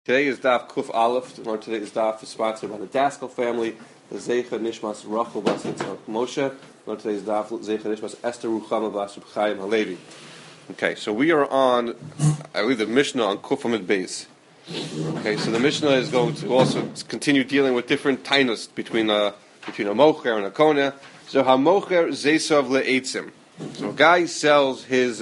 Today is Daf Kuf Aleph. Today is Daf sponsored by the Daskal family. The Zeicha Nishmas Rachel Bas Yitzchak Moshe. Today is Daf Zeicha Nishmas Esther Ruchama Bas Reb Chaim Halevi. Okay, so we are on, I believe, the Mishnah on Kuf Amid Beis. Okay, so the Mishnah is going to also continue dealing with different tainus between a mocher and a koneh. So hamocher zeisav le'etzim. So a guy sells his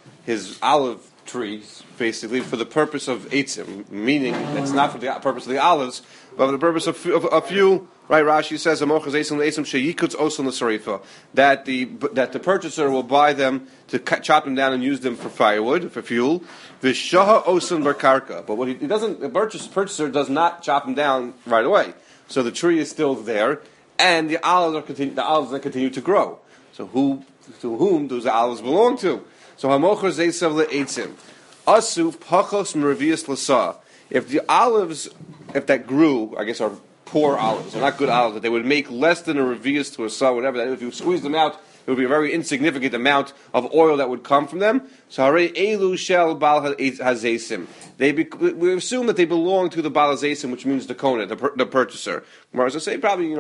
olive trees basically for the purpose of eitzim, meaning it's not for the purpose of the olives, but for the purpose of fuel. Right? Rashi says hamocher zeisav le'etzim sheyikutz oson l'sarifa, that the purchaser will buy them to chop them down and use them for firewood, for fuel. Vishaha oson barkarka, but what he doesn't, the purchaser does not chop them down right away. So the tree is still there, and the olives continue to grow. So to whom does the olives belong to? So hamocher zeisav le'etzim asu pachos meravius l'sa. If the olives, if that grew, I guess are poor olives, they're not good olives, but they would make less than a revius to a sa, whatever that is. If you squeeze them out, it would be a very insignificant amount of oil that would come from them. So harei elu shel bal hazeisim. We assume that they belong to the bal hazeisim, which means the koneh, the purchaser. Whereas I say probably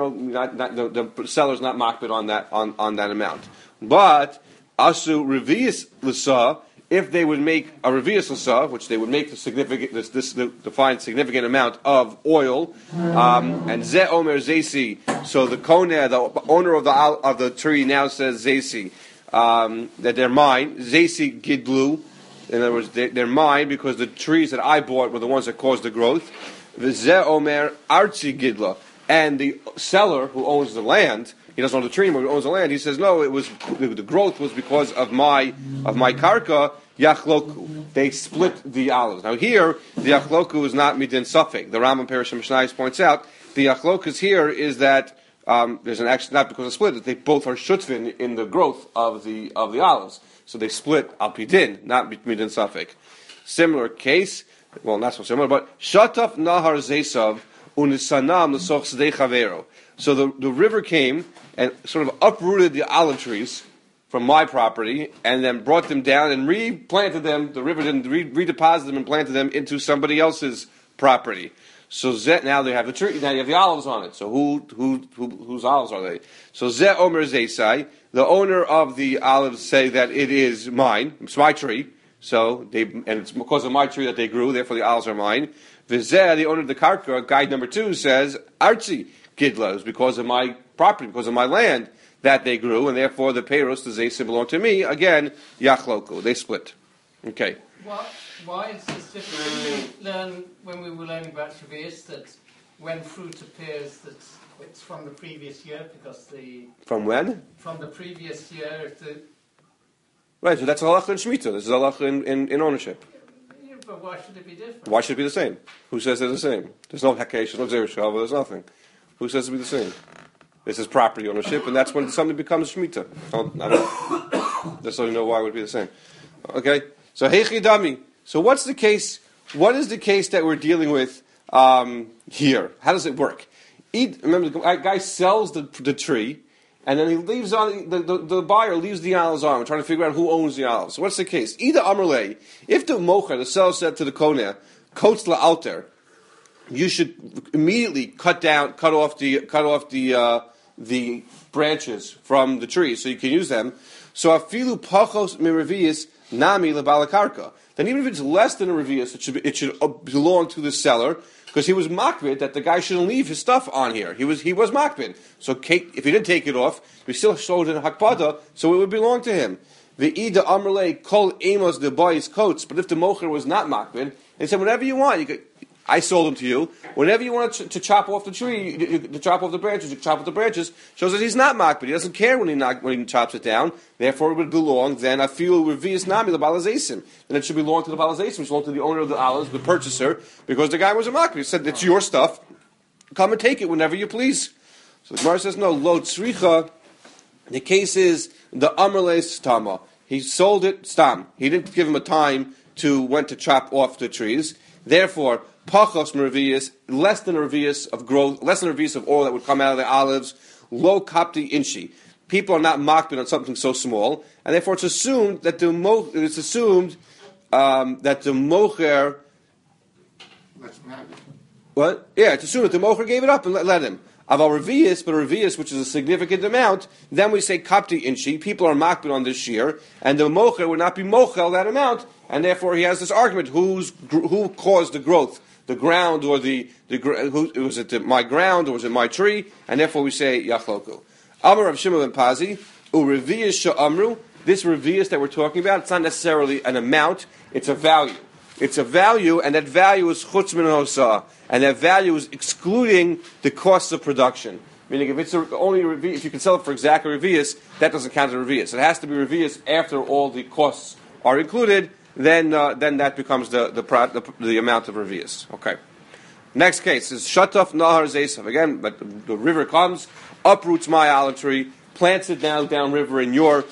the seller's not makbid on that amount. But asu revius l'sa, if they would make a revius l'sa, which they would make the defined significant amount of oil, and ze omer zeisi, so the koneh, the owner of the tree now says zeisi, that they're mine, zeisi gidlu, in other words, they're mine because the trees that I bought were the ones that caused the growth. Ze omer artzi gidla, and the seller who owns the land, he doesn't own the tree, but he owns the land. He says, no, it was the growth was because of my karka. Yachloku, they split the olives. Now here, the yachloku is not midin suffik. The Rambam Perishim Mishnayos points out the yachlokus here is that there's an action not because of split, that they both are shutvin in the growth of the olives. So they split al pidin, not midin suffik. Similar case, well, not so similar, but shataf nahar zeisav unisanam l'soch sedei chavero. So the river came and sort of uprooted the olive trees from my property, and then brought them down and replanted them. The river didn't redeposited them and planted them into somebody else's property. So now they have the tree. Now you have the olives on it. So whose olives are they? So Zeh Omer Zeisai, the owner of the olives say that it is mine. It's my tree. So and it's because of my tree that they grew. Therefore, the olives are mine. V'Zeh, the owner of the karka, guide number 2 says Artzi Gidla, is because of my property, because of my land that they grew, and therefore the peiros, the zeisim, belong to me. Again, yachloku, they split. Okay. Why is this different? When we were learning about Shavuos, that when fruit appears, that it's from the previous year, because From when? From the previous year. Right, so that's halacha in Shemitah. This is halacha in ownership. Yeah, but why should it be different? Why should it be the same? Who says they're the same? There's no hakesh, no zerushav, there's nothing. Who says it be the same? This is property ownership, and that's when something becomes Shemitah. I don't necessarily know why it would be the same. Okay? So, Heichidami. So what's the case? What is the case that we're dealing with here? How does it work? Remember, the guy sells the tree, and then he leaves on, the buyer leaves the olives on. We're trying to figure out who owns the olives. So what's the case? Either Amrle, if the mocher, the seller said to the koneh, kotes la'alter, you should immediately cut off the branches from the tree so you can use them. So afilu pachos miravius nami lebalakarka. Then even if it's less than a revius, it should belong to the seller because he was makbid that the guy shouldn't leave his stuff on here. He was makbid. So if he didn't take it off, we still showed it in hakpada, so it would belong to him. The ida amrle kol amos the boy's coats. But if the mocher was not makbid, he said whatever you want, you could. I sold them to you. Whenever you want to chop off the tree, to chop off the branches, you chop off the branches. Shows that he's not makbid. He doesn't care when he chops it down. Therefore, it would belong. Then I feel revius nami lebalazesim. Then it should belong to the balazesim. It should belong to the owner of the olives, the purchaser, because the guy was a makbid. He said it's your stuff. Come and take it whenever you please. So the Gemara says no. Lo tzricha. The case is the amrle stama. He sold it stam. He didn't give him a time to when to chop off the trees. Therefore, pachos meravius, less than a revius of growth, less than a revius of oil that would come out of the olives, lo kapti inchi. People are not makbid on something so small, and therefore it's assumed that the mocher Let's have it. What? Yeah, to assume that the mocher gave it up and let him. Aval revius, but a revius, which is a significant amount, then we say kapti inchi. People are makbid on this shear, and the mocher would not be mochel that amount, and therefore he has this argument: who caused the growth? The ground, or was it my ground, or was it my tree? And therefore we say yachloku. Amar Rav Shimon ben Pazi urevius sha'amru. This revius that we're talking about, it's not necessarily an amount; it's a value. It's a value, and that value is chutz min hosah, and that value is excluding the costs of production. Meaning, if it's only revius, if you can sell it for exact revius, that doesn't count as revius. It has to be revius after all the costs are included. Then that becomes the amount of revius. Okay. Next case is shataf nahar zesav. Again, but the river comes, uproots my olive tree, plants it downriver in your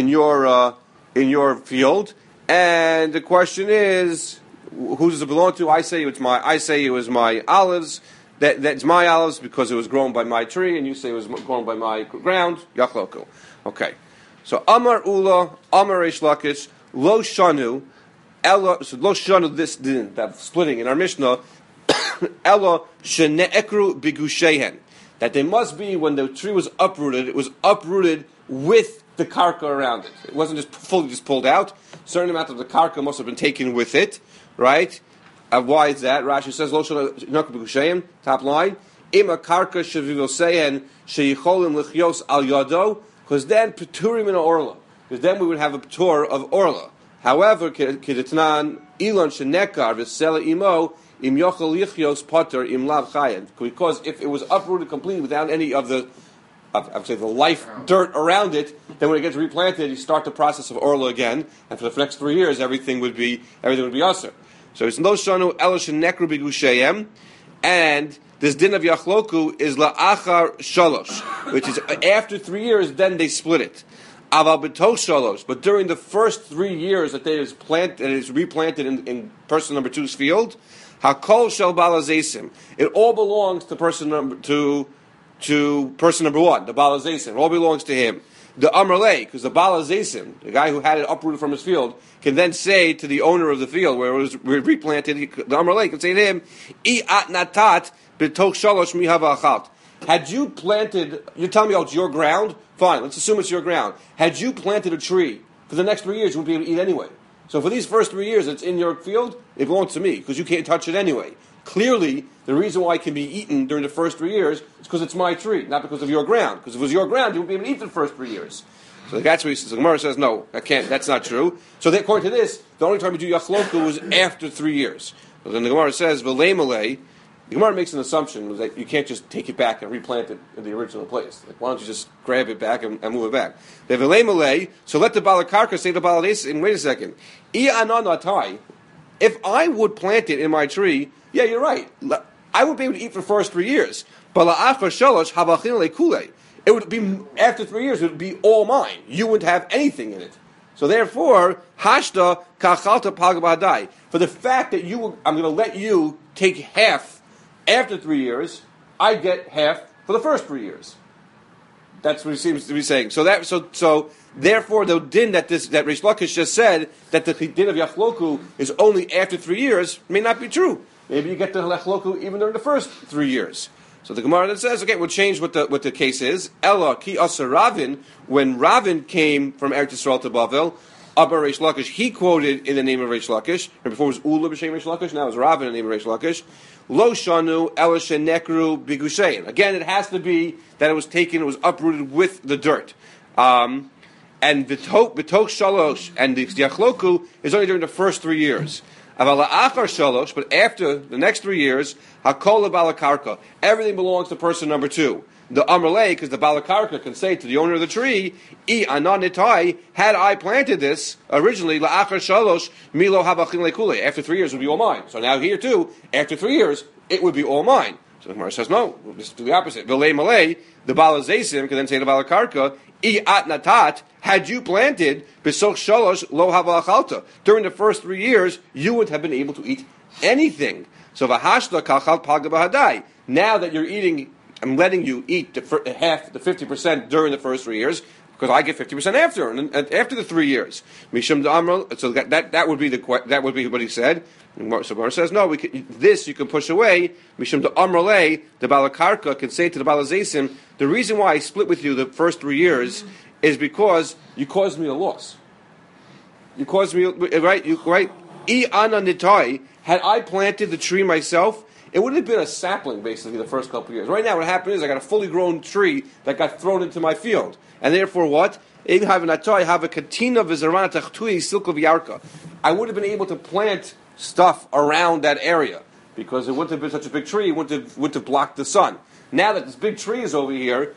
field, and the question is, who does it belong to? I say it was my olives. That's my olives because it was grown by my tree, and you say it was grown by my ground. Yachloko. Okay. So Amar Ula, Amar Reish Lakish, Lo Shanu, Ella. So Lo Shanu. This didn't that splitting in our Mishnah. Ella Shene'ekru Bigushehen. That they must be when the tree was uprooted. It was uprooted with the karka around it. It wasn't just fully pulled out. A certain amount of the karka must have been taken with it, right? Why is that? Rashi says, "Lo shene'ekru bigushehen." Top line: Ima karka shevivosehen sheyicholim lichyos al yado. Because then peturim in orla. Because then we would have a petur of orla. However, kedetnan ilon shenekar v'sela imo. Im yochel lichyos potter im lav chayan. Because if it was uprooted completely without any of the life dirt around it, then when it gets replanted, you start the process of orla again, and for the next 3 years, everything would be aser. So it's no shanu elosh nekru bigushayim, and this din of yachloku is la'achar shalosh, which is after 3 years, then they split it. Aval b'toch shalosh, but during the first 3 years that it is replanted in person number 2's field, hakol shel balazesim. It all belongs to person number 1, the balazesim. It all belongs to him. The Amrlei, because the balazesim, the guy who had it uprooted from his field, can then say to the owner of the field where it was replanted, the Amrlei can say to him, "I natat b'toch shalosh mihava achat." Had you planted, you tell me, it's your ground. Fine, let's assume it's your ground. Had you planted a tree for the next 3 years, you wouldn't be able to eat anyway. So for these first 3 years, it's in your field. It belongs to me because you can't touch it anyway. Clearly, the reason why it can be eaten during the first 3 years is because it's my tree, not because of your ground. Because if it was your ground, you wouldn't be able to eat the first 3 years. So that's what he says. The Gemara says, no, I can't. That's not true. So according to this, the only time you do yachloku was after 3 years. But then the Gemara says, v'lei malei. The Gemara makes an assumption that you can't just take it back and replant it in the original place. Like, why don't you just grab it back and move it back? They have v'lei malei. So let the balakarka say to balades. And wait a second. If I would plant it in my tree, yeah, you're right. I would be able to eat for the first 3 years. But it would be after 3 years. It would be all mine. You wouldn't have anything in it. So therefore, hashta kachalta pagabadai. For the fact that I'm going to let you take half after 3 years, I get half for the first 3 years. That's what he seems to be saying. So therefore, the din that Reish Lakish just said that the din of yachloku is only after 3 years may not be true. Maybe you get the yachloku even during the first 3 years. So the Gemara then says, okay, we'll change what the case is. Ella ki asa Ravin, when Ravin came from Eretz Yisrael to Bavel, Abba Reish Lakish, he quoted in the name of Reish Lakish. And before it was Ula b'shem Reish Lakish, now it was Ravin in the name of Reish Lakish. Lo shanu ela shenekru bigushein. Again, it has to be that it was uprooted with the dirt. And b'toch shalosh, and the yachloku is only during the first 3 years. Aval achar shalosh, but after the next 3 years, hakol balakarka, everything belongs to person number 2. The Amrlei, because the balakarka can say to the owner of the tree, I ananitai, had I planted this originally, la'achar shalosh milo habachin lekule. After 3 years, it would be all mine. So now here too, after 3 years, it would be all mine. So the Gemara says, no, we'll just do the opposite. V'lei malei, the balazesim can then say to the balakarka, I atnatat, had you planted besoch shalosh lo habalachalta. During the first 3 years, you would have been able to eat anything. So v'hashda kachal pagabahadai. Now that you're eating, I'm letting you eat the 50% during the first 3 years, because I get 50% after the 3 years. Mishum da'amro. So that would be what he said. So Gemara says, no, this you can push away. Mishum the Amrale, the Balakarka can say to the Balazaisim, the reason why I split with you the first 3 years is because you caused me a loss. You caused me, right? Had I planted the tree myself, it would have been a sapling, basically, the first couple of years. Right now, what happened is I got a fully grown tree that got thrown into my field. And therefore, what? I would have been able to plant stuff around that area because it wouldn't have been such a big tree, it wouldn't have blocked the sun. Now that this big tree is over here,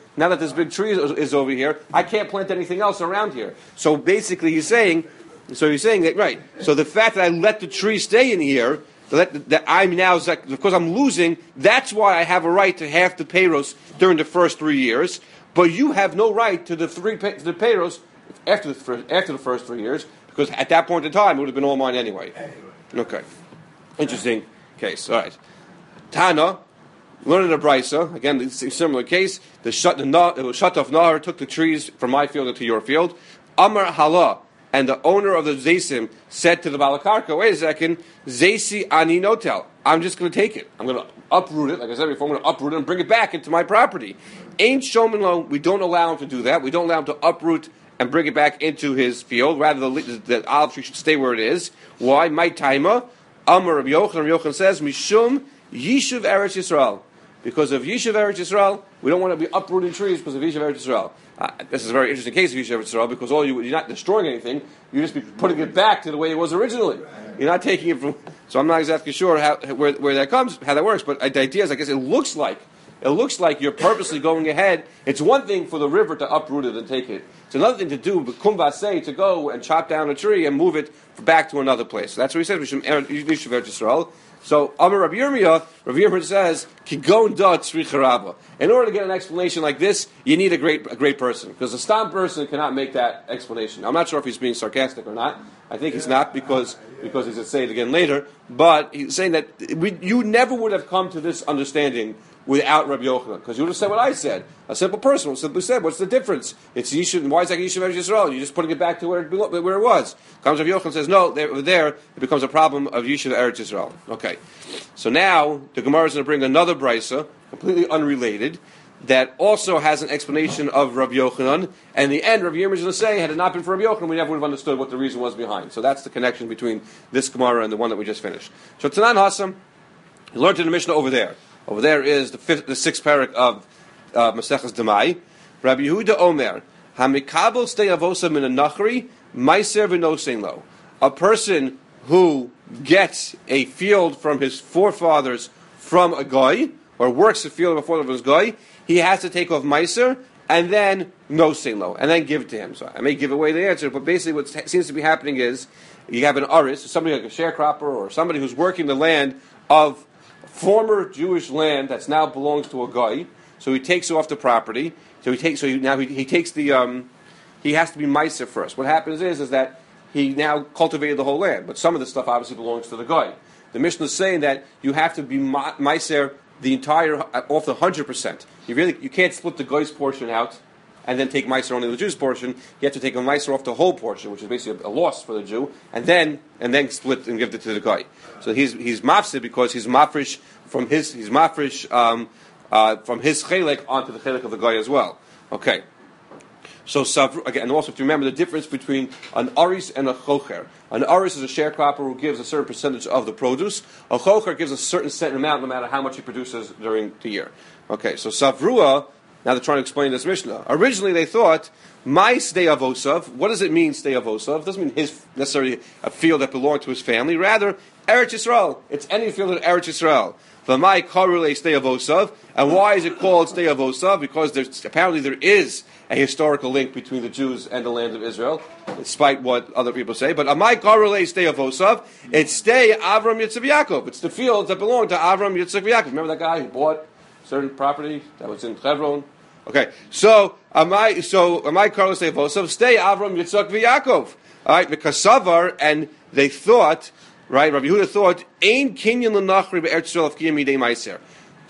I can't plant anything else around here. So basically, he's saying that, right, so the fact that I let the tree stay in here, that I'm now, because I'm losing, that's why I have a right to half the payros during the first 3 years, but you have no right to the payros after the first 3 years, because at that point in time, it would have been all mine anyway. Okay. Interesting case. All right. Tana, learning a brisa, again, it's a similar case. The Shatav Nahar took the trees from my field into your field. Amar Hala, and the owner of the Zaysim said to the Balakarka, wait a second, Zaysi Ani Notel. I'm just going to take it. I'm going to uproot it. Like I said before, I'm going to uproot it and bring it back into my property. Ain't Shoman Lo, we don't allow him to do that. We don't allow him to uproot and bring it back into his field. Rather, the olive tree should stay where it is. Why? My taima, Amar Rabbi Yochanan says, Mishum Yishuv Eretz Yisrael. Because of Yishuv Eretz Yisrael, we don't want to be uprooting trees because of Yishuv Eretz Yisrael. This is a very interesting case of Yishuv Eretz Yisrael because you're not destroying anything, you're just putting it back to the way it was originally. You're not taking it from. So I'm not exactly sure where that comes, how that works. But the idea is, I guess, it looks like you're purposely going ahead. It's one thing for the river to uproot it and take it. It's another thing to do, but kumbasei, to go and chop down a tree and move it back to another place. So that's what he says. Yishuv Eretz Yisrael. So Amar Rabbi Yirmiyah says, Kigon da tzrich haraba. In order to get an explanation like this, you need a great person, because a stam person cannot make that explanation. I'm not sure if he's being sarcastic or not. I think he's not because he's going to say it again later. But he's saying that you never would have come to this understanding without Rabbi Yochanan, because you would have said what I said. A simple person would simply say, what's the difference? It's Yishuv, why is that Yishuv Eretz Yisrael? You're just putting it back to where it was. Comes Rabbi Yochanan says, no, there it becomes a problem of Yishuv Eretz Yisrael. Okay. So now, the Gemara is going to bring another brisa, completely unrelated, that also has an explanation of Rabbi Yochanan, and in the end, Rabbi Yirmiyah is going to say, had it not been for Rabbi Yochanan, we never would have understood what the reason was behind. So that's the connection between this Gemara and the one that we just finished. So Tanan Hassam, you learned in the Mishnah over there. Over there is the sixth parak of Maseches Demai. Rabbi Yehuda Omer, Hamikabel stay avosa min nachri, meiser v'nosein lo. A person who gets a field from his forefathers from a goy, or works a field of a forefather of his goy, he has to take off meiser and then nosein lo, and then give it to him. So I may give away the answer, but basically what seems to be happening is you have an aris, somebody like a sharecropper, or somebody who's working the land of former Jewish land that's now belongs to a guy, so he takes off the property. He has to be meiser first. What happens is that he now cultivated the whole land, but some of the stuff obviously belongs to the guy. The Mishnah is saying that you have to be meiser the entire off the 100%. You can't split the guy's portion out and then take meiser only the Jew's portion. You have to take a meiser off the whole portion, which is basically a loss for the Jew, and then split and give it to the guy. So he's mafsid because he's mafresh from his chelek onto the chelek of the guy as well. Okay. So again, and also if you remember the difference between an aris and a chocher. An aris is a sharecropper who gives a certain percentage of the produce. A chocher gives a certain set amount no matter how much he produces during the year. Okay, so savrua. Now they're trying to explain this Mishnah. Originally they thought, my stay avosav, what does it mean stay avosav? It doesn't mean necessarily a field that belonged to his family. Rather, Eretz Yisrael. It's any field in Eretz Yisrael. V'mai karule stay avosav. And why is it called stay avosav? Because apparently there is a historical link between the Jews and the land of Israel, despite what other people say. But amai karule stay avosav. It's stay Avram Yitzchak Yaakov. It's the fields that belong to Avram Yitzchak Yaakov. Remember that guy who bought certain property that was in Hebron? Okay, so Amai Karlos Evosav stay Avram Yitzchak v'Yaakov. All right, because Savar, and they thought, right? Rabbi Yehuda thought, Ein Kinyan l'Nachri be'Eretz Yisrael of Kiyam Yidei Meiser.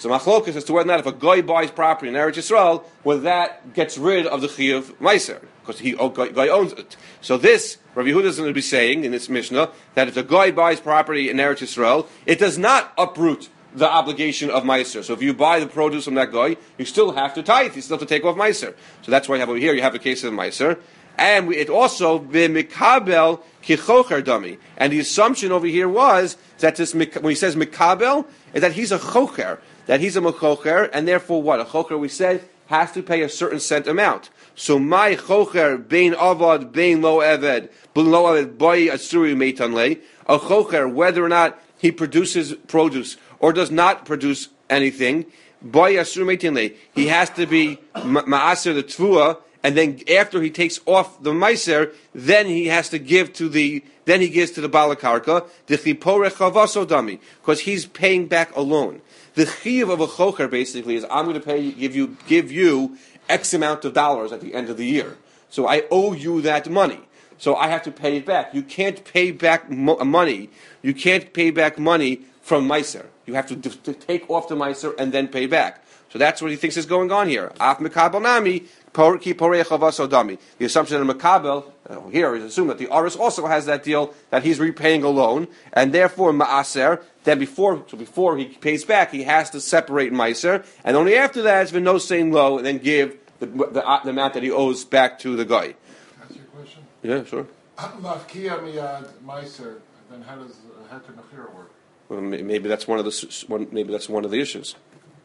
So machlokas as to whether or not if a guy buys property in Eretz Yisrael, whether that gets rid of the chiyuv meiser, because guy owns it. So this, Rabbi Yehuda is going to be saying in this Mishnah, that if the guy buys property in Eretz Yisrael, it does not uproot the obligation of meiser. So if you buy the produce from that guy, you still have to tithe, you still have to take off meiser. So that's why you have over here, you have the case of meiser. And it also b'mikabel kichocher dami. And the assumption over here was that this, when he says mikabel, is that he's a chocher, that he's a mechocher, and therefore what? A chocher, we said, has to pay a certain cent amount. So my chocher bein avad bein lo eved boy asuri meitan lei. A chocher, whether or not he produces produce or does not produce anything, boy asuri meitan lei, he has to be ma'aser the tvua. And then after he takes off the meiser, then he has to give to the, then he gives to the balakarka, the chipore chavaso dami, because he's paying back a loan. The chiyuv of a chocher basically is, I'm going to give you X amount of dollars at the end of the year. So I owe you that money. So I have to pay it back. You can't pay back money. You can't pay back money from meiser. You have to take off the meiser and then pay back. So that's what he thinks is going on here. Af mikabel nami. The assumption that Makabel here is assumed that the Aris also has that deal that he's repaying a loan, and therefore Ma'aser. Then before he pays back, he has to separate Meiser, and only after that, it's been no saying low, and then give the amount that he owes back to the guy. That's your question. Yeah, sure. Mafkia miyad Meiser. Then how can Nachira work? Well, maybe that's one of the issues.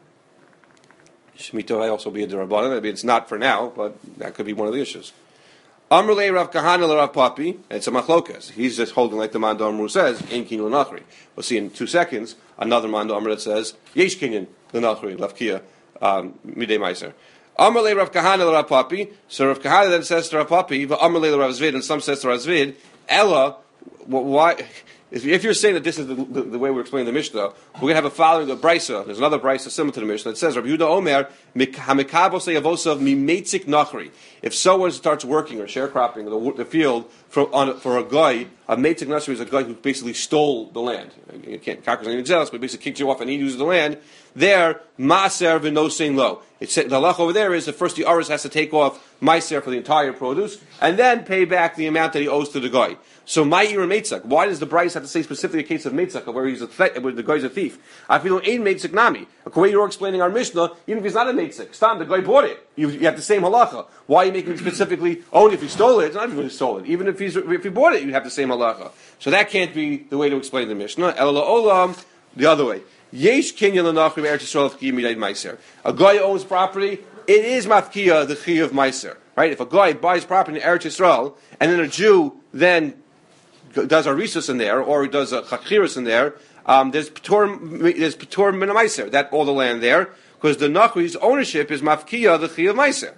Shemitah may also be a derabbanan. Maybe it's not for now, but that could be one of the issues. Amrulei Rav Kahana Rav Papi, and it's a machlokas. He's just holding like the Mando Amru says, in Kinyan L'Nachri. We'll see in 2 seconds another Mando Amru that says, Yesh Kinyan L'Nachri, Lavkia, Midei Meiser. Amrulei Rav Kahana Rav Papi, so Rav Kahana then says to Rav Papi, Amrulei Rav Zvid, and some says to Rav Zvid, Ella, why... If you're saying that this is the way we're explaining the Mishnah, we're going to have a following the Brisa. There's another Brisa similar to the Mishnah that says, Rabbi Yehuda Omer, Hamikabo Seyavosav Mimetzik Nachri. If someone starts working or sharecropping the field for a guy, a Metzik Nachri is a guy who basically stole the land. You can't, Kakar's not even jealous, but basically kicks you off and he uses the land. There, Maaser v'nosein lo. It said, the halach over there is that first the Aris has to take off Maaser for the entire produce, and then pay back the amount that he owes to the guy. So Ma'ir Meitzak. Why does the Bryce have to say specifically a case of Meitzak, where where the guy's a thief? I feel ain't Meitzak Nami. The way you're explaining our Mishnah, even if he's not a Meitzak, Stam, the guy bought it. You have the same halacha. Why are you making it specifically only if he stole it? It's not even if he stole it. Even if he bought it, you have the same halacha. So that can't be the way to explain the Mishnah. El Olam, the other way. Yesh Kinyan L'Nachri Eretz Yisrael F'Kiyah Midei Meiser. A guy owns property. It is mafkia the chiyuv of meiser, right? If a guy buys property in Eretz Yisrael and then a Jew then does a risus in there or he does a chachiris in there, there's p'tor min meiser, that all the land there, because the nachri's ownership is mafkia the chiyuv of meiser.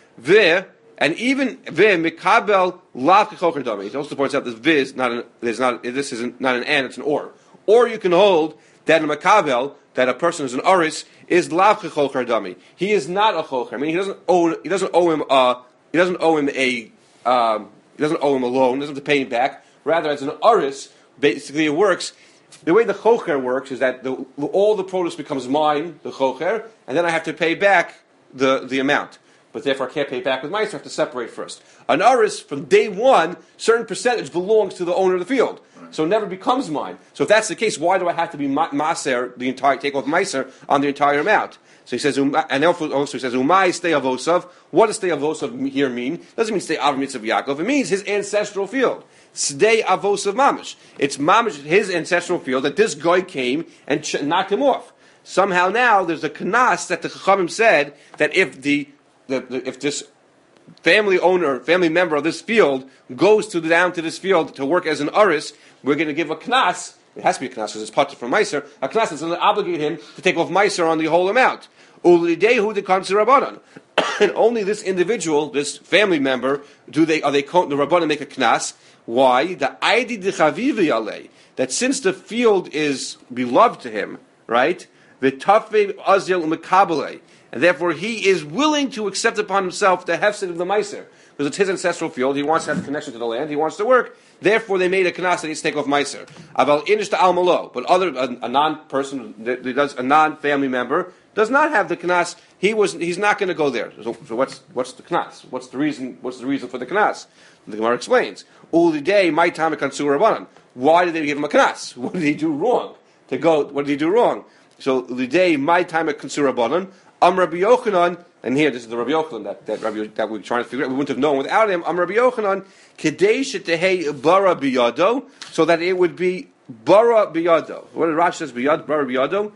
And even mikabel lav kechocher dami. It also points out that this is not an and, it's an or. Or you can hold that in makabel, that a person who's an aris is lav kechocher dami. He is not a chocher. I mean, he doesn't owe him a loan. He doesn't have to pay him back. Rather, as an aris, basically it works. The way the chocher works is that all the produce becomes mine, the chocher, and then I have to pay back the amount. But therefore I can't pay back with meiser, I have to separate first. An aris, from day one, certain percentage belongs to the owner of the field. So it never becomes mine. So if that's the case, why do I have to be maser, take off meiser on the entire amount? So he says, and also he says, umay stay avosav. What does stay avosav here mean? It doesn't mean stay av mitzvah Yaakov. It means his ancestral field. Stay avosav mamish. It's mamish, his ancestral field, that this guy came and knocked him off. Somehow now there's a kanas that the Chachamim said that if this family member of this field goes down to this field to work as an aris, we're going to give a knas. It has to be a knas because it's part from meiser. A knas is going to obligate him to take off meiser on the whole amount. Ulidehu the rabbanon, and only this individual, this family member, the rabbanon make a knas. Why? The aidi dechavivi alei, that since the field is beloved to him, right? V'tafei azil umekabelei. and therefore he is willing to accept upon himself the hefset of the meiser. Because it's his ancestral field, he wants to have a connection to the land, he wants to work, therefore they made a knas that needs to take off meiser. Aval inish to almalo, but a non-person, a non-family member, does not have the knas, he's not going to go there. So what's the knas? What's the reason for the knas? The Gemara explains. Ulidei my time kansur rabbanan. Why did they give him a knas? What did he do wrong? What did he do wrong? So ulidei my time kansur rabbanan. Rabbi Yochanan, and here this is the Rabbi Yochanan that we're trying to figure out. We wouldn't have known without him. Rabbi Yochanan kedei shetehei bara biyado, so that it would be bara biyado. What did Rashi says biyad bara biyado?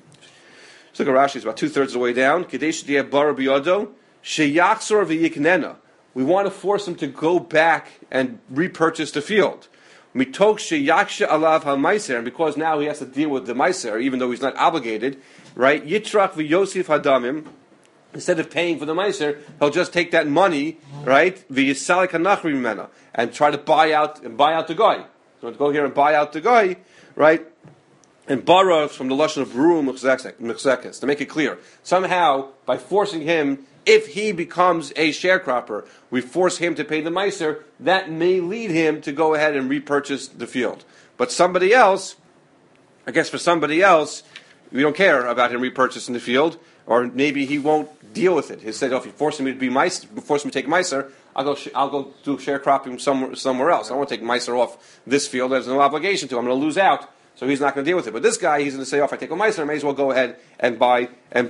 Let's look at Rashi. It's about 2/3 of the way down. Kedei shetehei bara biyado sheyachzor v'yiknena. We want to force him to go back and repurchase the field. Mitok sheyaksha alav ha-meiser, and because now he has to deal with the meiser, even though he's not obligated, right? Yitrach v'yosif hadamim. Instead of paying for the meiser, he'll just take that money, right? V'yisalik hanachri mimena, and try to buy out the guy. So to go here and buy out the guy, right? And bara from the lashon of bru mechzekes, to make it clear. Somehow, by forcing him, if he becomes a sharecropper, we force him to pay the meiser, that may lead him to go ahead and repurchase the field. But somebody else, I guess for somebody else, we don't care about him repurchasing the field, or maybe he won't deal with it. He said, if you force me to be meiser, force me to take meiser, I'll go do sharecropping somewhere else. I won't take meiser off this field. There's no obligation to. I'm going to lose out. So he's not going to deal with it. But this guy, he's going to say, if I take a meiser, I may as well go ahead and buy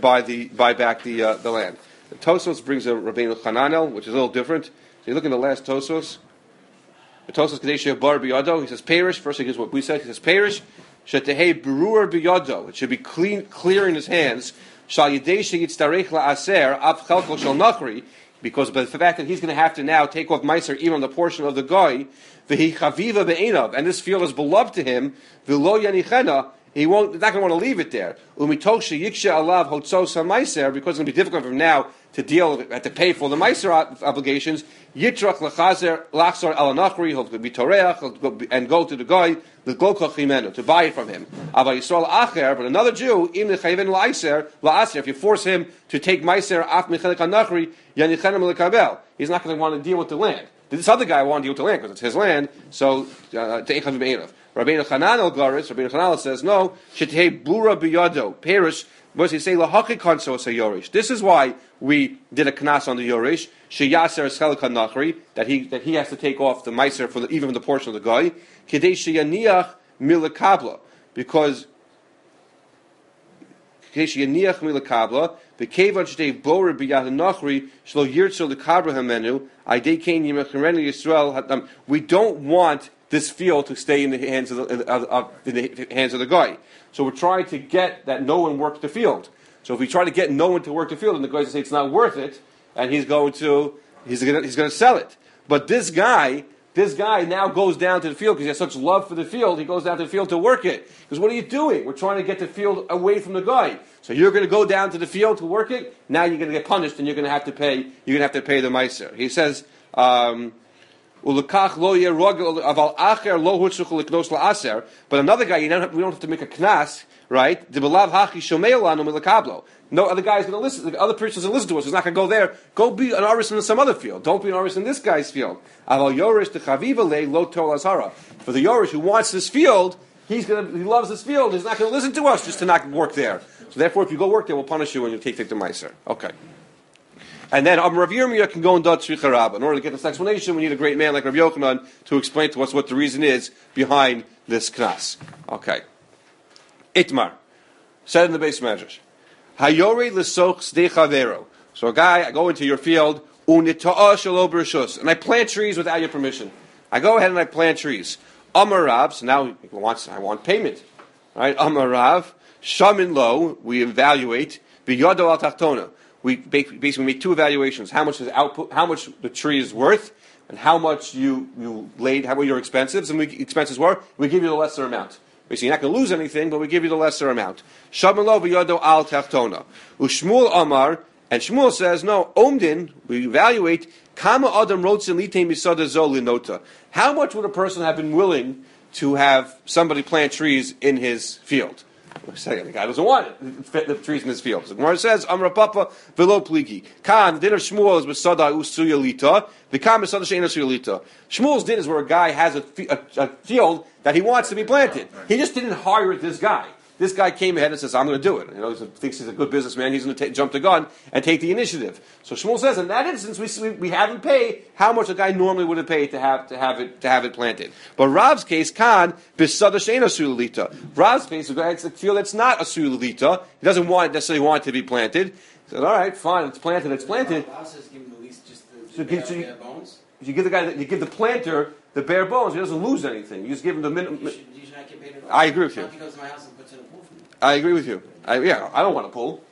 back the land. The Tosos brings a Rabbeinu Chananel, which is a little different. So you look in the last Tosos. The Tosos Kadeshia Bar Biyado. He says Perish. First he gives what we said. He says Perish. Shetehei Brewer Biyado. It should be clear in his hands. Shal Yedesha Yitztarech LaAser Av Chalko Shal Nachri. Because by the fact that he's going to have to now take off meiser even on the portion of the guy, v'hi chaviva be'enav, and this field is beloved to him, v'lo yanichena, he's not going to want to leave it there. Umitoch sheyiksha alav hotzos ha-meiser, because it's going to be difficult for him now to to pay for the meiser obligations. Yitrach lechazer lachzor al nachri, he'll be toreach and go to the guy the glokach himenu to buy it from him. Ava Yisrael acher, but another Jew, im nechayven la'aser, if you force him to take meiser af mechelek ha-nachri, yanichenem lekabel, he's not going to want to deal with the land. This other guy won't deal with the land because it's his land. So te'echav be'enav. Rabbeinu Chananel Garis, Rabbeinu Chananel says no. Shetehei bura biyado perish. What does he say? Lahaki kanso as a yorish. This is why we did a knas on the yorish. Sheyaser eschel kanachri, that he has to take off the meiser for even the portion of the guy. Kedei sheyaniach milakabla, because kedei sheyaniach milakabla. The kevan shtei borer biyad nachri shlo yirtzo lekabra hamenu. Aidei kein yimachrenu Yisrael. We don't want this field to stay in the hands of the guy. So we're trying to get that no one work the field. So if we try to get no one to work the field, and the guy says it's not worth it, and he's going to sell it. But this guy now goes down to the field because he has such love for the field. He goes down to the field to work it. Because what are you doing? We're trying to get the field away from the guy. So you're going to go down to the field to work it. Now you're going to get punished, and you're going to have to pay. You're going to have to pay the meiser. He says. But another guy, we don't have to make a knas, right? No other guy is going to listen. The other person doesn't listen to us. He's not going to go there. Go be an aris in some other field. Don't be an aris in this guy's field. For the yorish who wants this field, he loves this field. He's not going to listen to us just to not work there. So therefore, if you go work there, we'll punish you when you take the meiser. Okay. And then Rav Yirmiyah can go and do tzricha rabba. In order to get this explanation, we need a great man like Rav Yochanan to explain to us what the reason is behind this knas. Okay. Itmar. Said in the base measures. Hayore l'soch sdei chavero. So a guy, I go into your field, unita'a shelo b'rishus, and I plant trees without your permission. I go ahead and I plant trees. Amarav, so now I want payment. Right? Amarav, shamin lo, we evaluate, biyado al tachtona. We basically make two evaluations: how much is output, how much the tree is worth, and how much you laid, how much your expenses were. We give you the lesser amount. Basically, you're not going to lose anything, but we give you the lesser amount. Shamalo v'yado al tachtona. Ushmuel Amar, and Shmuel says no. Omdin, we evaluate kama adam rotzin litei misada zol linota. How much would a person have been willing to have somebody plant trees in his field? We're saying the guy doesn't want it. The trees in his field. So Gemara says, Amra Papa velo pligi. Kan the din of Shmuel is besada usuyalita. The kan besada she'ena usuyalita. Shmuel's din is where a guy has a field that he wants to be planted. He just didn't hire this guy. This guy came ahead and says, I'm going to do it. He thinks he's a good businessman. He's going to jump the gun and take the initiative. So Shmuel says, in that instance, we haven't paid how much a guy normally would have paid to have it planted. But Rav's case, Khan, bisada she'ena sulita. Rav's case, it's a field that's not a sulita. He doesn't necessarily want it to be planted. He said, all right, fine, it's planted. Rav says give him the least just the bare bones. You give the planter the bare bones. He doesn't lose anything. You just give him the minimum. You should not get paid at all. I agree with you. He comes to my house and puts in a pool for me. I agree with you. I don't want a pool.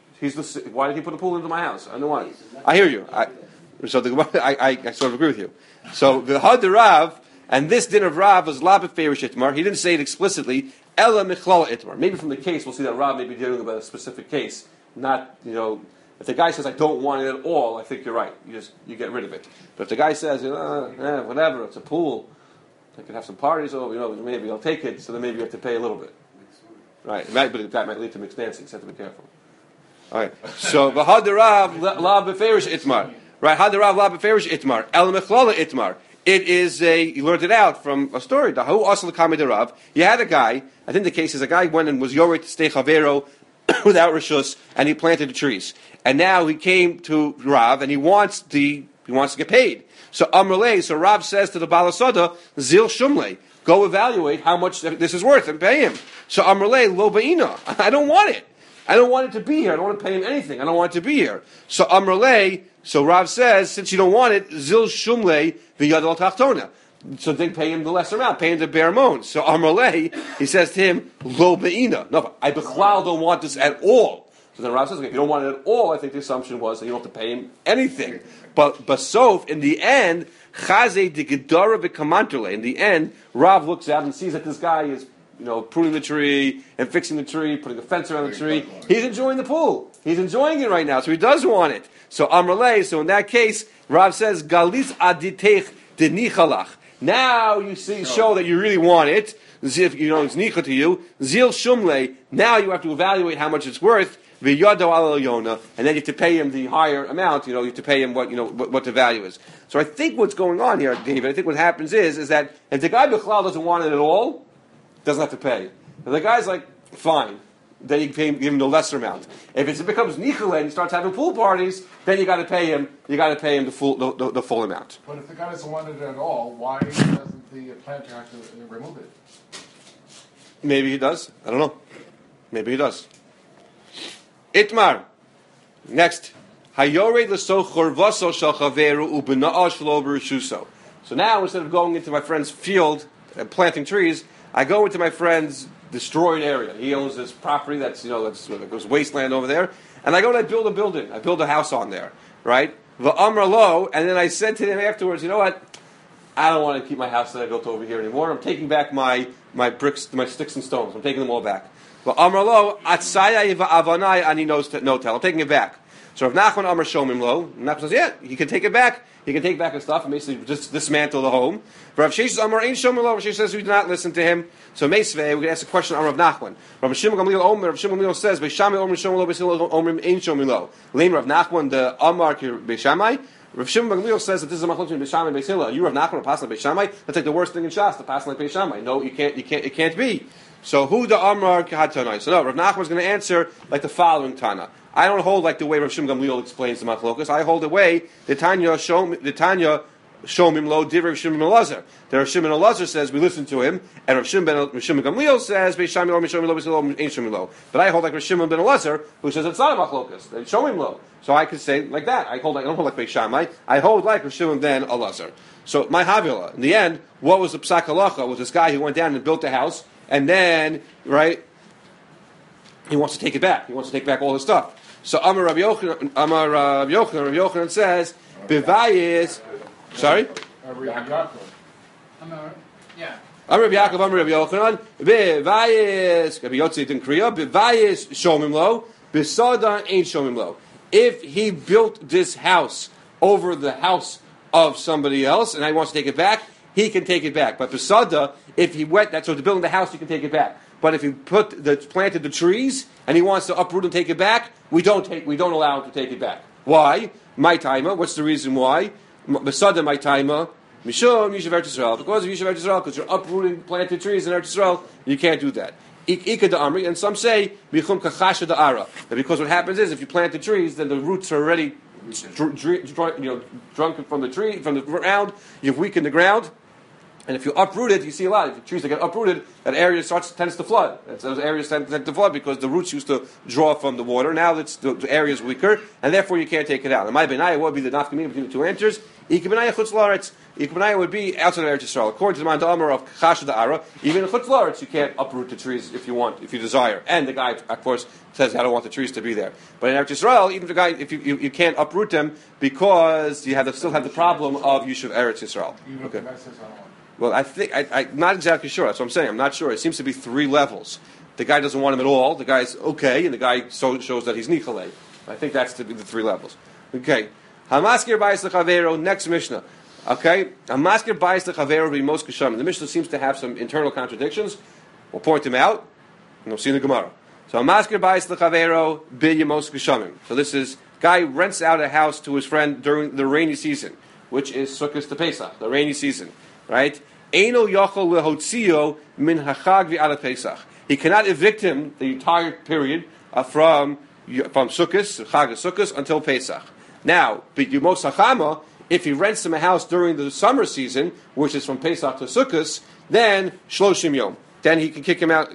Why did he put a pool into my house? I don't want it. I hear you. I sort of agree with you. So the Had Rav and this din of Rav was la beferish itmar. He didn't say it explicitly. Ella michlala itmar. Maybe from the case we'll see that Rav may be dealing about a specific case. Not if the guy says I don't want it at all, I think you're right. You get rid of it. But if the guy says whatever, it's a pool. I could have some parties over. Maybe I'll take it. So then maybe you have to pay a little bit. Right, but that might lead to mixed dancing, so you have to be careful. All right, so v'hadarav la beferish itmar. Right, hadarav la beferish itmar. El mechlala itmar. It is you learned it out from a story. Dahu asal kamidarav. You had a guy. I think the case is a guy went and was yored to stay chavero without rishus, and he planted the trees. And now he came to Rav, and he wants to get paid. So Amrulay. So Rav says to the Balasada, Zil Shumley. Go evaluate how much this is worth and pay him. So Amrulay lo ba'ina. I don't want it. I don't want it to be here. I don't want to pay him anything. I don't want it to be here. So Amrulay. So Rav says, since you don't want it, zil shumlei v'yad al tachtona. So then pay him the lesser amount. Pay him the bare bones. So Amrulay, he says to him, lo ba'ina. No, I bechlal don't want this at all. So then Rav says, okay, if you don't want it at all, I think the assumption was that you don't have to pay him anything. But Basof, in the end, Chazei de Gedara v'kamantule. In the end, Rav looks out and sees that this guy is, pruning the tree and fixing the tree, putting a fence around the tree. He's enjoying the pool. He's enjoying it right now, so he does want it. So Amrulay, so in that case, Rav says, Galis aditech denichalach. Now you show that you really want it. If it's nicha to you. Zil shumle. Now you have to evaluate how much it's worth. V'yado al yona, and then you have to pay him the higher amount. You have to pay him what the value is. So I think what's going on here, David. I think what happens is that if the guy b'chlal doesn't want it at all, doesn't have to pay. If the guy's like, fine, then you can give him the lesser amount. If it becomes nichule and he starts having pool parties, then you got to pay him. You got to pay him the full amount. But if the guy doesn't want it at all, why doesn't the planter have to remove it? Maybe he does. I don't know. Maybe he does. Itmar. Next. Hayored l'so chorvaso shal chaveru u'bena'ah shelo b'rishuso. So now, instead of going into my friend's field and planting trees, I go into my friend's destroyed area. He owns this property that's goes wasteland over there, and I go and I build a building. I build a house on there, right? V'amra lo, and then I said to him afterwards, you know what? I don't want to keep my house that I built over here anymore. I'm taking back my bricks, my sticks and stones. I'm taking them all back. V'amra lo, atzaya v'avanai ani no tell. I'm taking it back. So Rav Nachman Amar Shomim Lo, Nachman says, yeah, he can take it back. He can take back his stuff and basically just dismantle the home. Rav Sheshes Amar Ein Shomim Lo, Rav Sheshes says we do not listen to him. So Meisvei, we can ask a question on Rav Nachman. Rav Shimon Gamliel Omer, Rav Shimon Gamliel says, Beishamai Omer Shomim Lo, Beisil Omer Ein Shomim Lo. Lane Rav Nachman, the Amar Beishamai. Rav Shimon Gamliel says that this is a machlok between Beishamai and Beisila. You Rav Nachman are passing like Beishamai. That's like the worst thing in Shas, to pass like Beishamai. No, it can't be. So who the Amar Kahatanai? So no, Rav Nachman is going to answer like the following Tana. I don't hold like the way Rav Shimon Gamliel explains the machlokas. I hold the way the Tanya Shomim Lo Div Rav Shimon ben Elazar. The Rav Shimon ben Elazar says we listen to him, and Rav Shimon Gamliel says Beishami Lo Mishomim Lo Beisilo Ein Shomim Lo. But I hold like Rav Shimon ben Elazar, who says it's not a machlokas. It's Shomim Lo. So I could say like that. I don't hold like Beishamai. I hold like Rav Shimon ben Elazar. So my Havila. In the end, what was the psak halacha? Was this guy who went down and built a house, and then he wants to take it back. He wants to take back all his stuff. So Amar Rav Yochanan says, Bivayis. Sorry? Amar Yaakov. Amar Yaakov, Amar Rav Yochanan, Bivayis. Rabbi Yotzei didn't kriya. Bivayis Shomim Lo. Bisada ain't Shomim Lo. If he built this house over the house of somebody else, and he wants to take it back, he can take it back. But Bisada, if he went that, so to building the house, you can take it back. But if he planted the trees and he wants to uproot and take it back, we don't allow him to take it back. Why? My timer. What's the reason why? Besada my timer. Mishum Yishuv Eretz Yisrael. Because of Yishuv Eretz Yisrael, because you're uprooting planted trees in Eretz Yisrael, you can't do that. Ika da Amri, and some say Bichum Kachasha da Ara. Because what happens is, if you plant the trees, then the roots are already drunken from the tree, from the ground. You've weakened the ground. And if you uproot it, you see a lot. If the trees that get uprooted, that area tends to flood. Those areas tend to flood because the roots used to draw from the water. Now the area is weaker, and therefore you can't take it out. And my benayah would be the nafkamina between the two answers. Ik benayah chutz la'aretz. Ik benayah would be outside of Eretz Yisrael. According to the man Amar of Chasha da'ara, even in chutz la'aretz you can't uproot the trees if you desire. And the guy, of course, says, I don't want the trees to be there. But in Eretz Yisrael, even the guy, if you can't uproot them because you still have the problem of Yishuv Eretz Yisrael. Okay. Well, I think I'm not exactly sure. That's what I'm saying. I'm not sure. It seems to be 3 levels. The guy doesn't want him at all. The guy's okay, and the guy shows that he's nichale. I think that's the 3 levels. Okay. Hamaskir b'ayis lechavero. Next Mishnah. Okay. Hamaskir b'ayis lechavero b'mos k'shamim. The Mishnah seems to have some internal contradictions. We'll point them out, and we'll see in the Gemara. So Hamaskir b'ayis lechavero b'mos k'shamim. So this is guy rents out a house to his friend during the rainy season, which is Sukkot to Pesach, the rainy season, right? Eino yachol lehotzio min hachag v'ala Pesach. He cannot evict him the entire period from Sukkot, Chag Sukkot, until Pesach. Now, b'yumos hachama, if he rents him a house during the summer season, which is from Pesach to Sukkot, then shloshim yom. Then he can kick him out.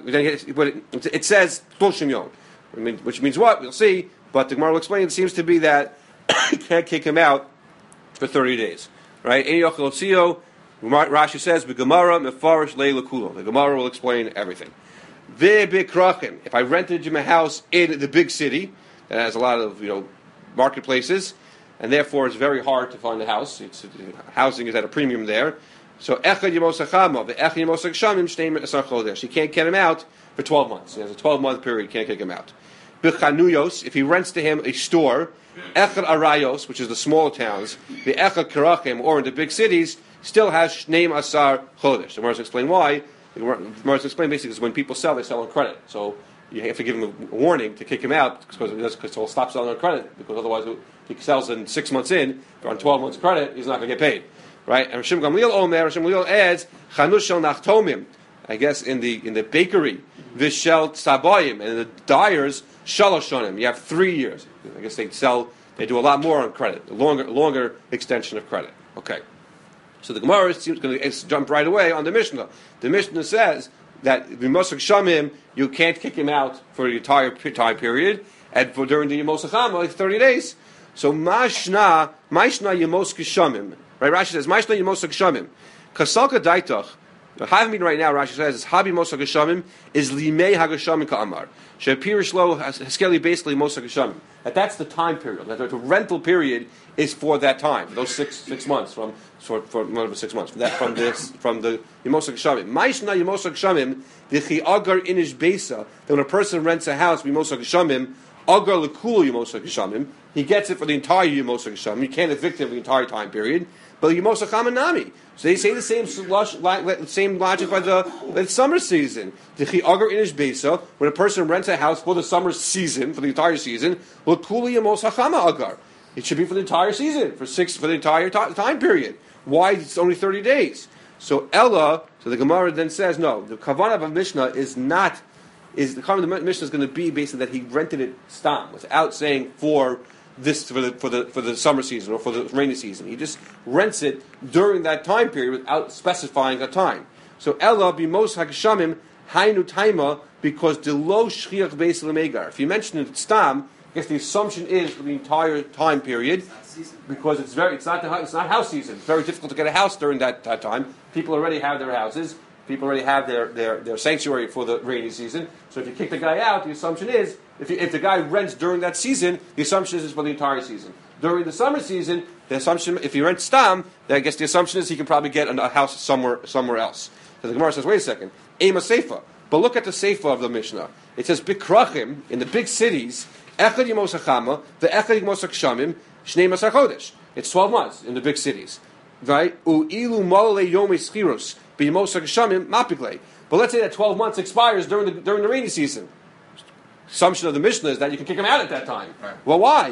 It says shloshim yom, which means what? We'll see. But the Gemara will explain. It seems to be that you can't kick him out for 30 days, right? Eino yachol lehotzio. Rashi says, "B'Gemara mefarish leila kulo." The Gemara will explain everything. Ve'bikrachim. If I rented him a house in the big city that has a lot of marketplaces, and therefore it's very hard to find a house. Housing is at a premium there. So echad yemos hachama, ve'echad yemos hagshamim shnei esar chodesh. You can't get him out for 12 months. He has a 12-month period. You can't kick him out. B'chanuyos. If he rents to him a store, echad arayos, which is the smaller towns, ve'echad karachim, or in the big cities, still has Shneim Asar Chodesh. The Gemara explain why. The Gemara explain basically is when people sell, they sell on credit. So you have to give him a warning to kick him out because he'll stop selling on credit. Because otherwise, if he sells in 6 months in, or on 12 months credit, he's not going to get paid, right? And Rishim Gamliel Omer, Rishim Gamliel adds Chanush Shel Nachtomim. I guess in the bakery, Vishel Tzabayim, and in the dyers Shalosh Shonim. You have 3 years. I guess they do a lot more on credit, a longer extension of credit. Okay. So the Gemara seems going to jump right away on the Mishnah. The Mishnah says that B'mosach Shamim, you can't kick him out for the entire time period, and during the Yemos HaChama, like 30 days. So Mashna Yemos Shamim. Right? Rashi says, Mashna Yemos Shamim. Kasalka Daitach. Having me right now, Rashi says, is Habi Mosach Hashamim is Limei Hagashamim Ka'amar. Shepirish Lo Haskeli basically Mosach Hashamim. That's the time period. That the rental period is for that time, those six months for 6 months. From the Yemosach Hashamim. Ma'ishna Yemosach Hashamim V'chi Agar Inish Beisa. That when a person rents a house, Yemosach Hashamim Agar Lekulu Yemosach Hashamim. He gets it for the entire Yemosach Hashamim. You can't evict him for the entire time period. But Yemosach Hamanami. So they say the same logic by the summer season. When a person rents a house for the summer season, for the entire season, it should be for the entire season, for the entire time period. Why it's only 30 days? So Ella, so the Gemara then says, no, the Kavanah of Mishnah is not. The Kavanah of the Mishnah is going to be basically that he rented it stam without saying for the summer season or for the rainy season. He just rents it during that time period without specifying a time. So Ella b'mos hagshamim hainu taima because the lo shchiach beis lemegar. If you mention it stam, I guess the assumption is for the entire time period because it's not house season. It's very difficult to get a house during that time. People already have their houses. People already have their sanctuary for the rainy season. So if you kick the guy out, the assumption is, if the guy rents during that season, the assumption is for the entire season. During the summer season, the assumption, if he rents stam, then I guess the assumption is he can probably get a house somewhere else. So the Gemara says, wait a second, Ema Seifa. But look at the Seifa of the Mishnah. It says, Bikrachim, in the big cities, Echad Yemos HaChama, the Echad Yemos HaKshamim, Shnei Masar Chodesh. It's 12 months in the big cities. Right? U'ilu Malale Yom Eschirus. But let's say that 12 months expires during the rainy season. Assumption of the Mishnah is that you can kick him out at that time. Right. Well, why?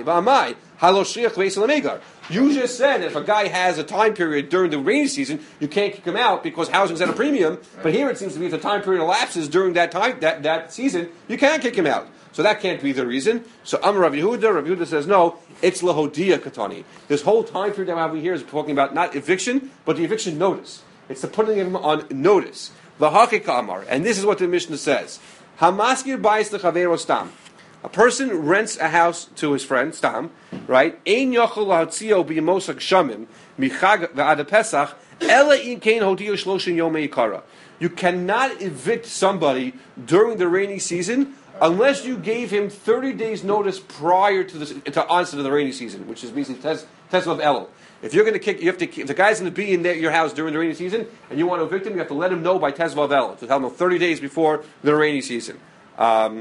You just said that if a guy has a time period during the rainy season, you can't kick him out because housing's at a premium. Right. But here it seems to be if the time period elapses during that season, you can kick him out. So that can't be the reason. So Amar Rav Yehuda says no, it's lahodia katani. This whole time period that we have here is talking about not eviction, but the eviction notice. It's the putting him on notice. V'hakika Amar, and this is what the Mishnah says. Hamaskir bayis lechavero stam. A person rents a house to his friend stam, right? Ein yochel lahatzio b'yemos hagshamim michag v'ad pesach ela im kein hodiyu shloshim yomei yikara. You cannot evict somebody during the rainy season unless you gave him 30 days notice prior to the onset of the rainy season, which is basically Tesla of Elul. If you're going to kick, if the guy's going to be in your house during the rainy season and you want to evict him, you have to let him know by Tesla of Elul, to tell him 30 days before the rainy season. Right,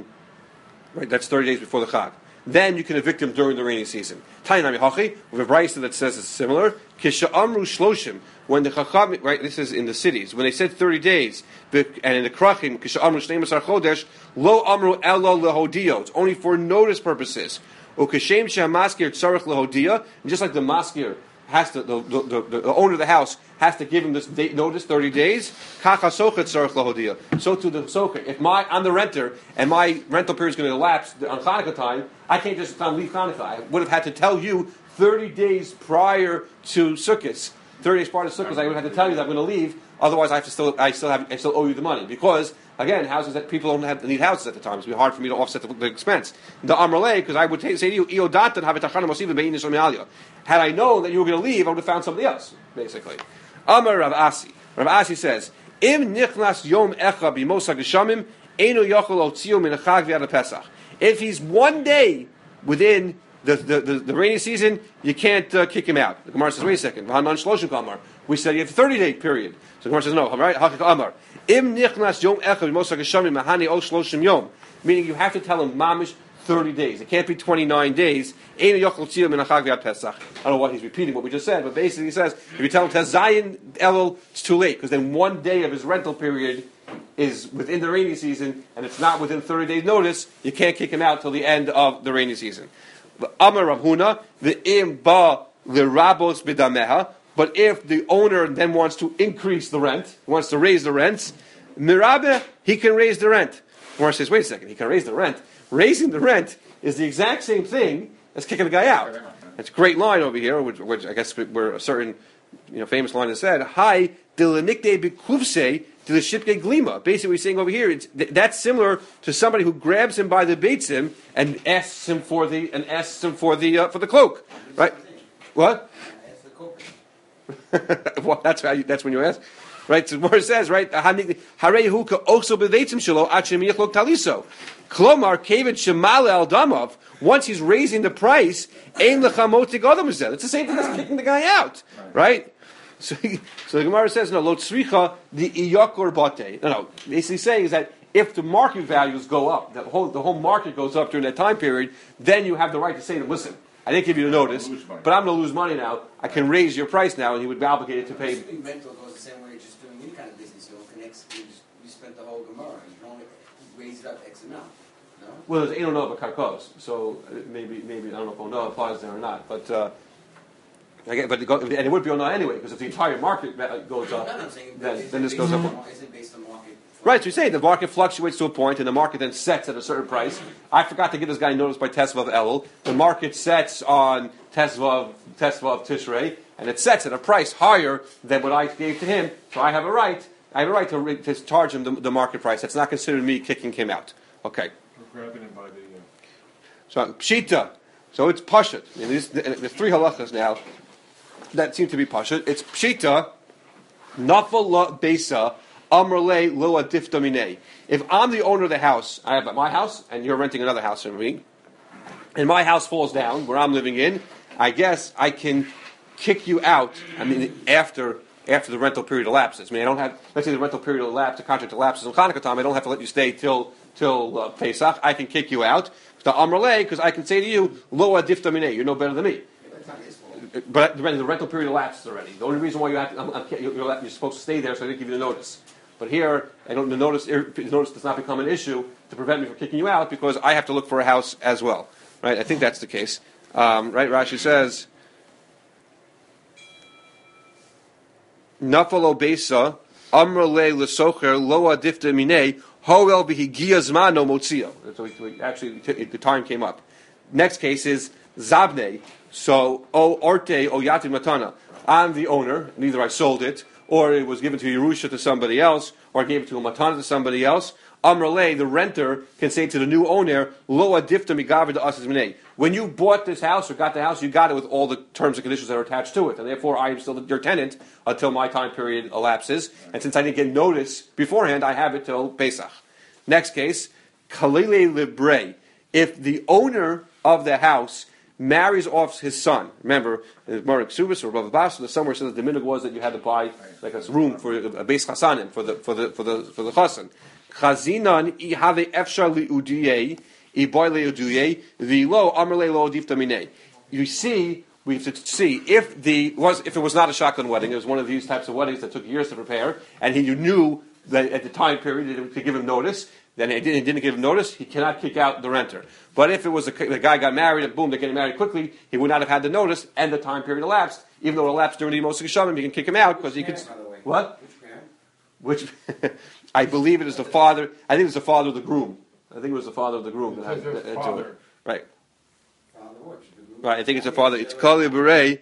that's 30 days before the Chag. Then you can evict him during the rainy season. Tainami Hachi, we have a brayso that says it's similar. Kisha Amru Shloshim, when the Chacham, right, this is in the cities, when they said 30 days, and in the Krachim, Kisha Amru Shnei Chodesh, Lo Amru Elo Lehodio, it's only for notice purposes. Ukashem Shehamaskir Tzarech Lehodia, and just like the maskir has to, the owner of the house has to give him this notice, 30 days. Kacha sochet tzarech lahodia. So to the socher, if I'm the renter and my rental period is going to elapse on Hanukkah time, I can't just leave Hanukkah. I would have had to tell you 30 days prior to Sukkot. 30 days prior to Sukkot, I would have to tell you that I'm going to leave. Otherwise, I still owe you the money because again, houses that people don't need houses at the time. It's be hard for me to offset the expense. The Amrale, because I would say to you, Iodatan havetachana masiva bein yisrael. Had I known that you were going to leave, I would have found somebody else, basically. Amar Rav Asi. Rav Asi says, Im nichnas yom echa b'mos hageshamim, einu yochel otziu min hachag v'ad Pesach. If he's one day within the rainy season, you can't kick him out. The Gemara says, wait a second. V'hanan shloshim kamar. We said you have a 30-day period. So the Gemara says, no, right? Hakik Amar. Im nichnas yom echa b'mos hageshamim, mahani o shloshim yom. Meaning you have to tell him, mamish, 30 days. It can't be 29 days. I don't know what he's repeating, what we just said, but basically he says, if you tell him Tezayin Elul, it's too late, because then one day of his rental period is within the rainy season, and it's not within 30 days notice, you can't kick him out till the end of the rainy season. Amar Rav Huna, the im ba l'rabos b'dameha, but if the owner then wants to increase the rent, wants to raise the rents, mirabe, he can raise the rent. Or says, wait a second, he can raise the rent. Raising the rent is the exact same thing as kicking the guy out. It's a great line over here, which I guess where a certain famous line is said, Hi, dilanikde bikuvse dilashipke glima. Basically, we're saying over here, that's similar to somebody who grabs him by the beitzim and asks him for the cloak, right? What? Well, that's when you ask. Right, so where it says, right, Harehuka also beveitzim shelo achem yichlok taliso. Klomar kevet shemal al damov. Once he's raising the price, ein lechamotik adam is. It's the same thing as kicking the guy out, right? So the Gemara says, no, lo tzricha the iyakor bate. No, basically saying is that if the market values go up, the whole market goes up during that time period, then you have the right to say to him, listen, I didn't give you the notice, but I'm going to lose money now. I can raise your price now, and he would be obligated to pay. Rental goes the same way you're just doing any kind of business. You spent the whole Gemara. You can only raise it up X amount. No? Well, there's Eino Nova Karkos, so maybe I don't know if Ono applies there or not, but and it would be Ono anyway, because if the entire market goes up, then this goes up. Is it based on market? Right, so you say the market fluctuates to a point, and the market then sets at a certain price. I forgot to give this guy notice by Tesva of Elul. The market sets on Tesva of Tishrei, and it sets at a price higher than what I gave to him. So I have a right to charge him the market price. That's not considered me kicking him out. Okay. We're grabbing him by the. So Pshita. So it's Pashut. There's three halachas now that seem to be Pashut. It's Pshita, Nafal La Besa. Amrle lo adif domine. If I'm the owner of the house, I have my house, and you're renting another house from me, and my house falls down where I'm living in, I guess I can kick you out. I mean, after the rental period elapses. I mean, I don't have. Let's say the rental period elapses, the contract elapses on Hanukkah time. I don't have to let you stay till Pesach. I can kick you out. The Amrle, because I can say to you, lo adif domine. You're no better than me. But the rental period elapsed already. The only reason why you're supposed to stay there, so I didn't give you the notice. But here, the notice does not become an issue to prevent me from kicking you out because I have to look for a house as well. Right? I think that's the case. Right? Rashi says, Nafalo Besa, Amra Le Lesocher, Loa Difta Mine, Hoel Bihigia Zmano Motzio. So actually, the time came up. Next case is Zabne. So, O Orte, O Yati Matana. I'm the owner, and either I sold it, or it was given to Yerusha to somebody else, or I gave it to a Matana to somebody else. Amrale, the renter, can say to the new owner, Loa Difta Migavid Asas Mine. When you bought this house or got the house, you got it with all the terms and conditions that are attached to it, and therefore I am still your tenant until my time period elapses. And since I didn't get notice beforehand, I have it till Pesach. Next case, Kalile Libre. If the owner of the house marries off his son, remember, Marek Subis or Rav Bas, somewhere says the minhag was that you had to buy like a room for a base chasanim for the chasan. Chazinan ihave efshar liudiyei iboy liudiyei v'lo amrle lo diftamine. You see, we have to see if it was not a shotgun wedding, it was one of these types of weddings that took years to prepare, and you knew that at the time period to give him notice. Then he didn't give him notice, he cannot kick out the renter. But if it was the guy got married and boom, they're getting married quickly, he would not have had the notice and the time period elapsed. Even though it elapsed during the Moshe Geshamim, he can kick him out because he could. What? Which I believe it is the father. I think it's the father of the groom. I think it was the father of the groom that had to do it. Right. Right. I think it's the father. It's Kali B'rei.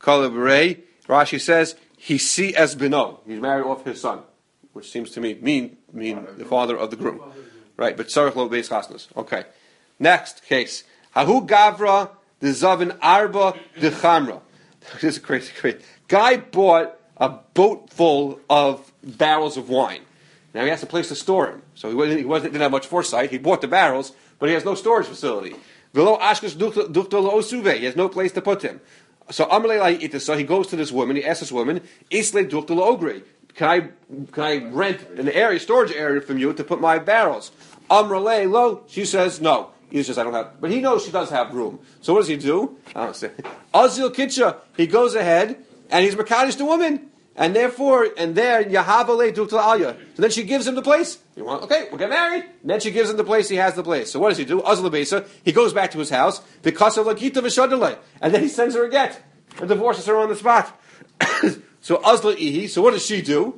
Rashi says he see as bino. He's married off his son, which seems to me mean the father of the groom. Right, but Tzarech Lo Beis Chasnas. Okay. Next case. Hahu Gavra the Zavin Arba the Chamra. This is crazy. Guy bought a boat full of barrels of wine. Now he has a place to store them. So didn't have much foresight. He bought the barrels, but he has no storage facility. Velo Ashkas Duchto Lo Osuve. He has no place to put them. So so he goes to this woman. He asks this woman, Isle Duchto Lo Ogre. Can I rent an area, storage area from you to put my barrels? Amrale lo, she says no. He says I don't have, but he knows she does have room. So what does he do? I don't say. Azil Kitcha, he goes ahead and he's Makadish the woman, and there Yahavale Duktal Alya. So then she gives him the place. Okay, we'll get married. And then she gives him the place. He has the place. So what does he do? Azil Besa, he goes back to his house because of Lakita Vishadale, and then he sends her a get and divorces her on the spot. So Azla Ihi, so what does she do?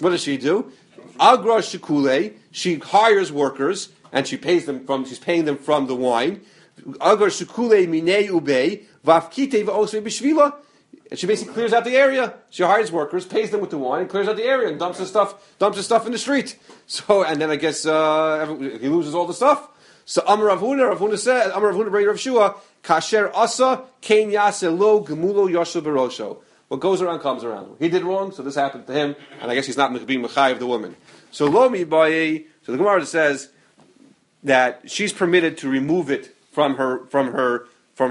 Agra Shikule, she hires workers and she's paying them from the wine. Agra Shikule Mine Ube, Vafkite Vosve Bishvila. And she basically clears out the area. She hires workers, pays them with the wine, and clears out the area and dumps his stuff in the street. So, and then I guess he loses all the stuff. So Amar Rav Huna said, Amar Rav Huna B'rei Rav Shua, Kasher Asa Kein Yase Lo Gemulo Yoshu Barosho. What goes around comes around. He did wrong, so this happened to him, and I guess he's not being Mechai of the woman. So Lomi Baye, so the Gemara says that she's permitted to remove it from her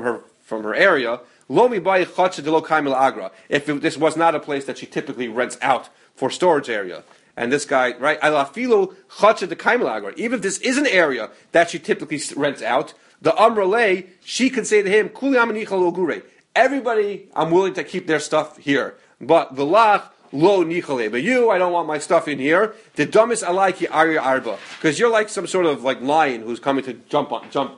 area. Lomi Baye Chatzah de Lo Kaimel Agra. If this was not a place that she typically rents out for storage area. And this guy, right? Alafilo Chatzah de Kaimel Agra. Even if this is an area that she typically rents out, the Amrale, she can say to him, Kuli Amanicha Lo Gure. Everybody, I'm willing to keep their stuff here. But V'lach lo nichale. But you, I don't want my stuff in here. The dumbest alaiki ari arba. Because you're like some sort of like lion who's coming to jump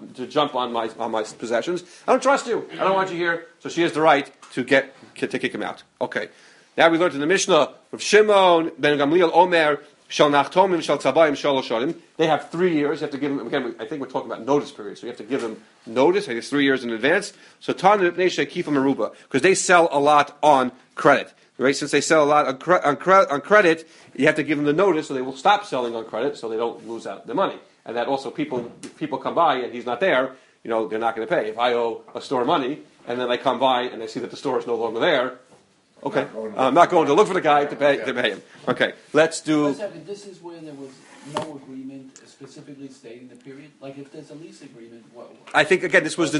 on my possessions. I don't trust you. I don't want you here. So she has the right to kick him out. Okay. Now we learned in the Mishnah of Shimon ben Gamliel Omer shal nachtomim shal tzabayim shal osharim. They have 3 years. You have to give them, again, I think we're talking about notice period. So you have to give them notice, I guess 3 years in advance. So Tana B'nei Shekifa Meruba, because they sell a lot on credit. Right? Since they sell a lot on credit, you have to give them the notice so they will stop selling on credit so they don't lose out the money. And that also if people come by and he's not there, they're not going to pay. If I owe a store money and then I come by and I see that the store is no longer there, okay, I'm not going to look for the guy to pay him. Okay, let's do. This is where there was no agreement specifically stating the period. Like if there's a lease agreement, I think again this was the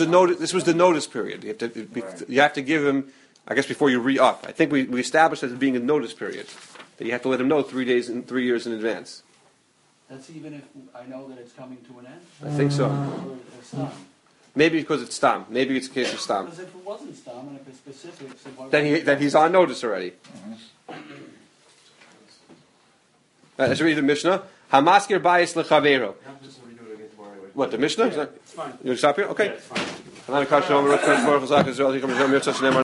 notice period. You have to give him, I guess, before you re-up. I think we established as being a notice period that you have to let him know 3 years in advance. That's even if I know that it's coming to an end. I think so. Or it's not. Maybe because it's Stam. Maybe it's a case of Stam. Because if it wasn't Stam and if it's specific, so why then he's on notice already. I should read the Mishnah. Hamaskir bayis lechaveiro. What, the Mishnah? Yeah, it's fine. You want to stop here? Okay. Yeah, it's fine.